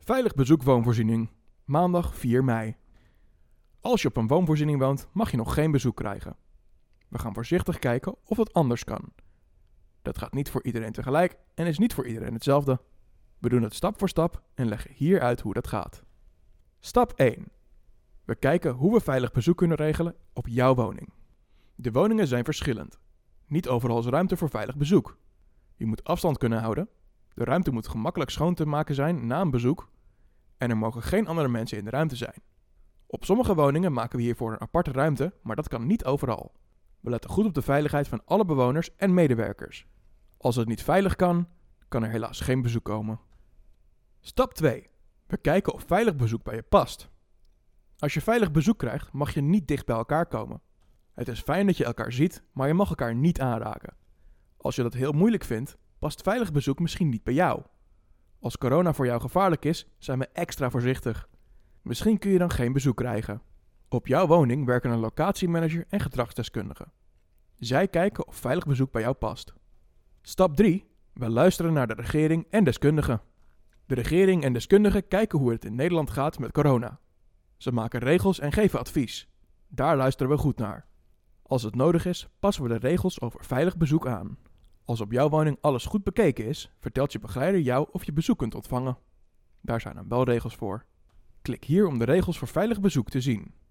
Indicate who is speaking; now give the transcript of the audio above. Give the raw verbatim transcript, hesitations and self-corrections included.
Speaker 1: Veilig bezoek woonvoorziening. Maandag vier mei. Als je op een woonvoorziening woont, mag je nog geen bezoek krijgen. We gaan voorzichtig kijken of het anders kan. Dat gaat niet voor iedereen tegelijk en is niet voor iedereen hetzelfde. We doen het stap voor stap en leggen hier uit hoe dat gaat. Stap één. We kijken hoe we veilig bezoek kunnen regelen op jouw woning. De woningen zijn verschillend. Niet overal is ruimte voor veilig bezoek. Je moet afstand kunnen houden. De ruimte moet gemakkelijk schoon te maken zijn na een bezoek. En er mogen geen andere mensen in de ruimte zijn. Op sommige woningen maken we hiervoor een aparte ruimte, maar dat kan niet overal. We letten goed op de veiligheid van alle bewoners en medewerkers. Als het niet veilig kan, kan er helaas geen bezoek komen. Stap twee. We kijken of veilig bezoek bij je past. Als je veilig bezoek krijgt, mag je niet dicht bij elkaar komen. Het is fijn dat je elkaar ziet, maar je mag elkaar niet aanraken. Als je dat heel moeilijk vindt, past veilig bezoek misschien niet bij jou. Als corona voor jou gevaarlijk is, zijn we extra voorzichtig. Misschien kun je dan geen bezoek krijgen. Op jouw woning werken een locatiemanager en gedragsdeskundige. Zij kijken of veilig bezoek bij jou past. Stap drie. We luisteren naar de regering en deskundigen. De regering en deskundigen kijken hoe het in Nederland gaat met corona. Ze maken regels en geven advies. Daar luisteren we goed naar. Als het nodig is, passen we de regels over veilig bezoek aan. Als op jouw woning alles goed bekeken is, vertelt je begeleider jou of je bezoek kunt ontvangen. Daar zijn dan wel regels voor. Klik hier om de regels voor veilig bezoek te zien.